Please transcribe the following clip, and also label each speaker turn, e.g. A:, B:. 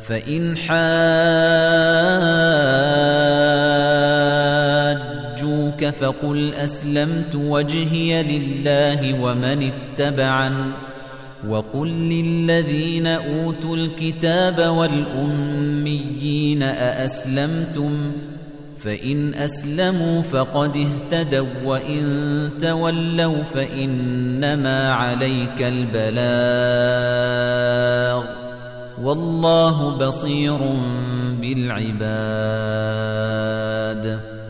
A: فإن حاجوك فقل أسلمت وجهي لله ومن اتبعن وقل للذين أوتوا الكتاب والأميين أأسلمتم فإن أسلموا فقد اهتدوا وإن تولوا فإنما عليك البلاغ والله بصير بالعباد